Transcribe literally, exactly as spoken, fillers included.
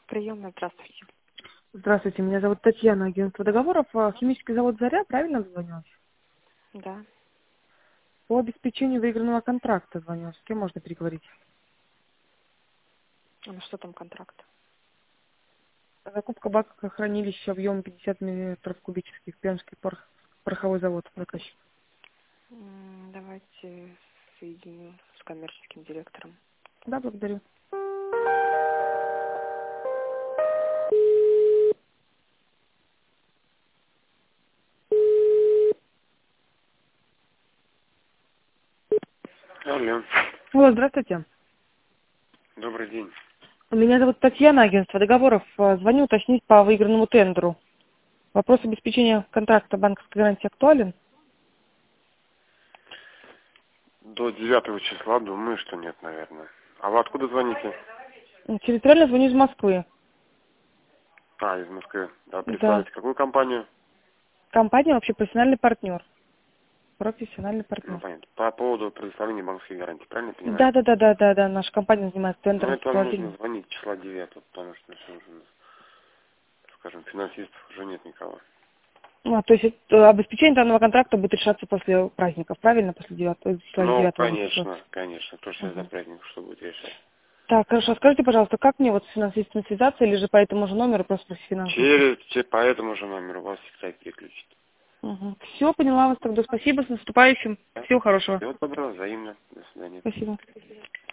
Приемная, здравствуйте. Здравствуйте, меня зовут Татьяна, агентство договоров. А, Химический завод «Заря», правильно звонилась? Да. По обеспечению выигранного контракта звонилась. С кем можно переговорить? А на что там контракт? Закупка бака хранилища объемом пятьдесят метров кубических. Пермский порох- пороховой завод. Заказчик. М, Давайте соединю с коммерческим директором. Да, благодарю. Алло, Алло, здравствуйте. добрый день. Меня зовут Татьяна, агентство договоров. А, Звоню уточнить по выигранному тендеру. Вопрос обеспечения контракта банковской гарантии актуален? До девятого числа думаю, что нет, наверное. А вы откуда звоните? Территориально звоню из Москвы. А, из Москвы. Да, Да. представляете, какую компанию? Компания вообще профессиональный партнер. Профессиональный Ну, партнер. понятно. По поводу предоставления банковской гарантии, правильно я понимаю? Да, да, да, да, да, да. Наша компания занимается Ну, тендером это вам нужно сопровождения. звонить числа девятого, потому что все уже, скажем, финансистов уже нет никого. Ну, то есть э, обеспечение данного контракта будет решаться после праздников, правильно? После девятого, числа Ну, девятого числа. конечно, конечно. Кто сейчас за Мгм. праздник, что будет решать? Так, хорошо. Скажите, пожалуйста, как мне вот с финансистами связаться, или же по этому же номеру просто спросить финансистов? Через, че- по этому же номеру вас всегда переключит. Все, поняла вас тогда. Спасибо, с наступающим. Да? Всего хорошего. Всего доброго, взаимно. До свидания. Спасибо.